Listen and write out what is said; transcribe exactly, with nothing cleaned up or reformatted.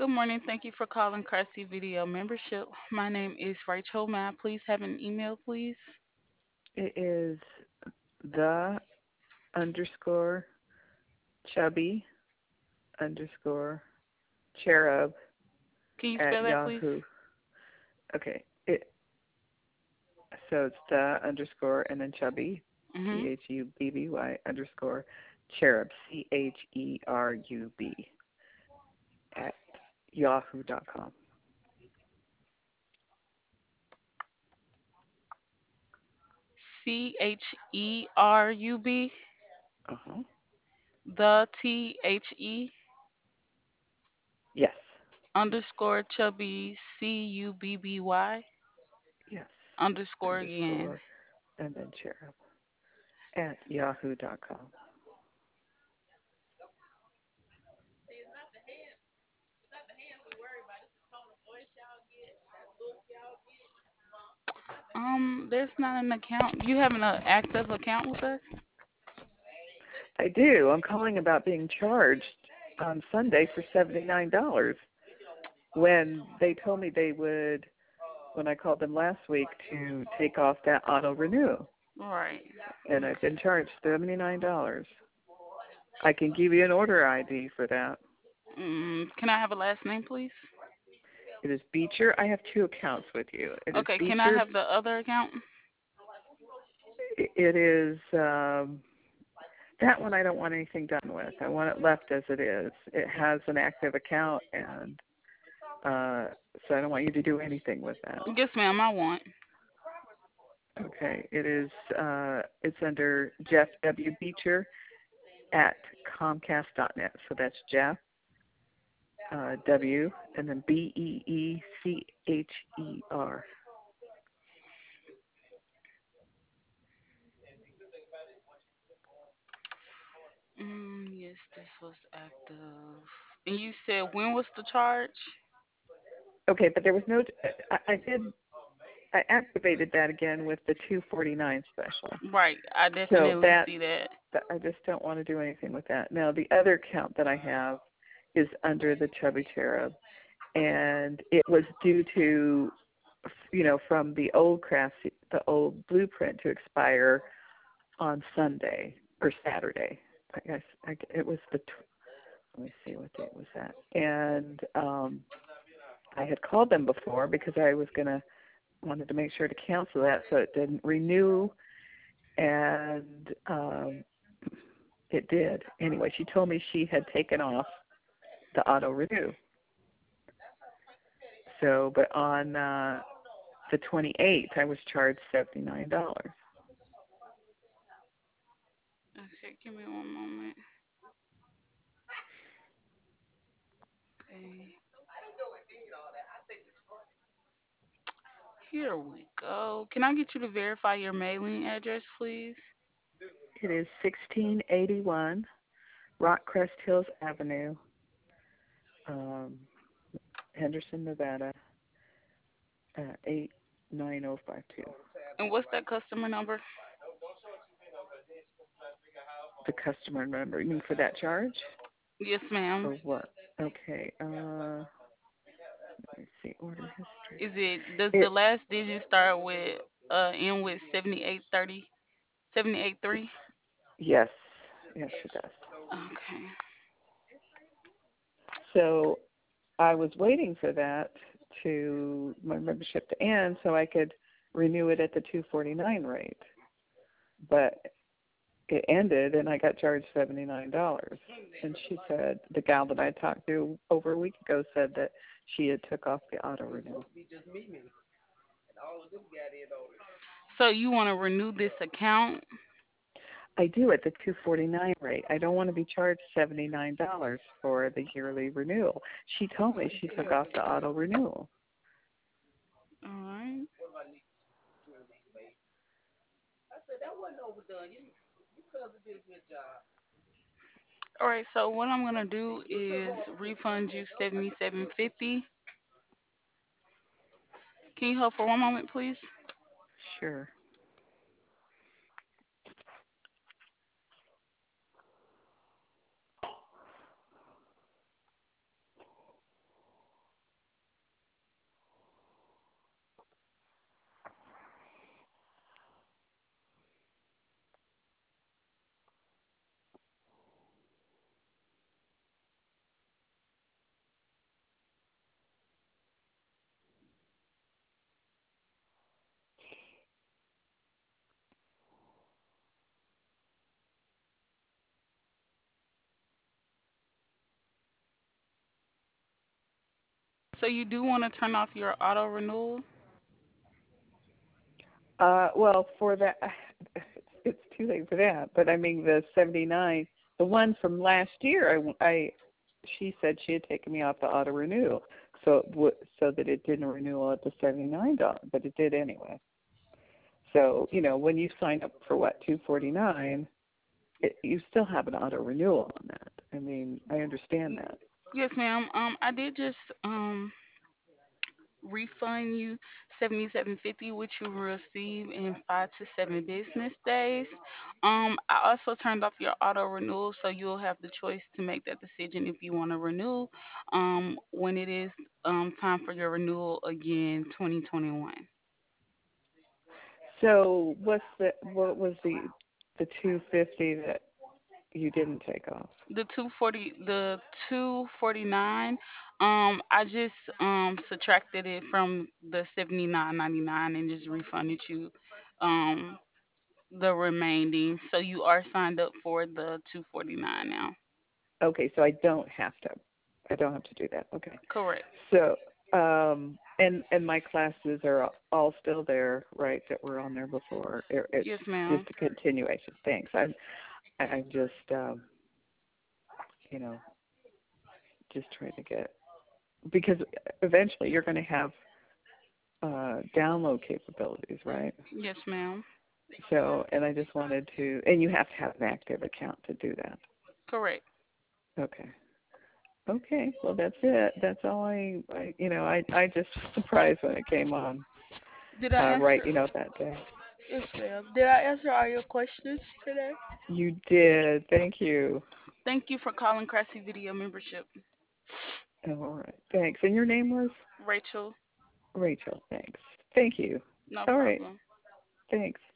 Good morning. Thank you for calling Cressy Video Membership. My name is Rachel. May I please have an email, please? It is the underscore chubby underscore cherub Can you at spell that, please? Yahoo. Okay. It so it's the underscore and then chubby Mm-hmm. C H U B B Y underscore cherub C H E R U B at yahoo dot com. C H E R U B, Uh huh. the T H E Yes. Yes. underscore chubby C U B B Y Yes. underscore again. Underscore and then cherub at yahoo dot com. Um, there's not an account. You have an uh, active account with us? I do. I'm calling about being charged on Sunday for seventy-nine dollars when they told me they would, when I called them last week, to take off that auto renew. Right. And I've been charged seventy-nine dollars. I can give you an order I D for that. Mm, can I have a last name, please? It is Beecher. I have two accounts with you. It is Okay. Can I Beecher. have the other account? It is, um, that one I don't want anything done with. I want it left as it is. It has an active account, and uh, so I don't want you to do anything with that. Yes, ma'am. I want. Okay, it is. Uh, it's under Jeff W. Beecher at Comcast dot net. So that's Jeff uh, W. and then B E E C H E R. Mm, yes, this was active. And you said when was the charge? Okay, but there was no. I, I did. I activated that again with the two forty-nine special. Right, I So definitely that, see that. that I just don't want to do anything with that. Now the other account that I have is under the Chubby Cherub, and it was due to, you know, from the old craft, the old blueprint to expire on Sunday or Saturday. I guess I, it was the. Let me see what date was that. And um, I had called them before because I was gonna wanted to make sure to cancel that so it didn't renew, and um, it did. Anyway, she told me she had taken off the auto renew. So, but on uh, the twenty-eighth, I was charged seventy-nine dollars. Okay, give me one moment. Okay, here we go. Can I get you to verify your mailing address, please? It is sixteen eighty-one Rockcrest Hills Avenue, um, Henderson, Nevada, uh, eight nine zero five two. And what's that customer number? The customer number. You mean for that charge Yes, ma'am. or what? Okay. Uh, let me see. Order history. Is it does the It last digit start with uh end with seventy eight thirty seventy eight three? yes, yes it does. Okay. So I was waiting for that to my membership to end so I could renew it at the two forty-nine rate. But it ended and I got charged seventy-nine dollars. And she said, the gal that I talked to over a week ago said that she had took off the auto renew. So you want to renew this account? I do at the two forty-nine rate. I don't want to be charged seventy-nine dollars for the yearly renewal. She told me she took off the auto renewal. All right. All right. So what I'm gonna do is refund you seventy seven fifty. Can you hold for one moment, please? Sure. So you do want to turn off your auto renewal? Uh, well, for that, it's too late for that. But I mean, the seventy-nine, the one from last year, I, I she said she had taken me off the auto renewal, so it w- so that it didn't renew at the seventy-nine dollars, but it did anyway. So you know, when you sign up for what two forty-nine, it, you still have an auto renewal on that. I mean, I understand that. Yes, ma'am. Um, I did just um refund you seventy-seven fifty, which you will receive in five to seven business days. Um, I also turned off your auto renewal, so you'll have the choice to make that decision if you want to renew. Um, when it is um time for your renewal again, twenty twenty-one. So what's the what was the the two fifty that you didn't take off? The two forty, the two forty nine. Um, I just um subtracted it from the seventy nine ninety nine and just refunded you um the remaining. So you are signed up for the two forty nine now. Okay, so I don't have to. I don't have to do that. Okay. Correct. So, um, and and my classes are all still there, right? That were on there before. It- It's Yes, just ma'am. a continuation. Thanks. I'm I'm just um, you know just trying to get because eventually you're going to have uh, download capabilities, right? Yes, ma'am. So, and I just wanted to, and you have to have an active account to do that. Correct. Okay. Okay. Well, that's it. That's all I, I you know, I I just was surprised when it came on. Did I Uh, right, answer? you know, that day. Yes, ma'am. Did I answer all your questions today? You did. Thank you. Thank you for calling Cressy Video Membership. Oh, all right. Thanks. And your name was? Rachel, Rachel. Thanks. Thank you. no All right. problem. Thanks.